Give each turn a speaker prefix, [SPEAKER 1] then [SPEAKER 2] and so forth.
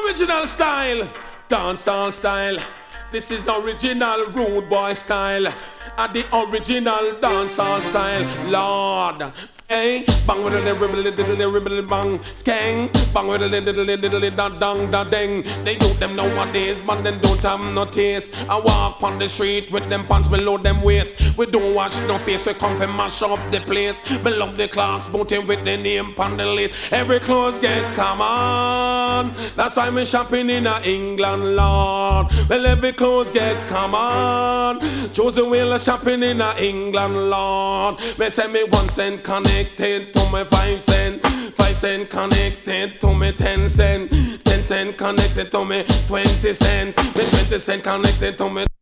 [SPEAKER 1] Original style, dancehall style. This is the original rude boy style. And the original dancehall style. Lord, hey, bang with a little bang, skang, bang with a little da dang da ding. They do them nowadays, but then don't have no taste. I walk on the street with them pants below them waist. We don't watch no face, we come from mash up the place. We love the clocks, booting with the name on the list. Every clothes get come on. That's why me shopping in England, Lord. Well, every clothes get come on. Choose the wheel of shopping in England, Lord. Me say me 1 cent connected to me 5 cent. 5 cent connected to me 10 cent. 10 cent connected to me 20 cent. Me 20 cent connected to me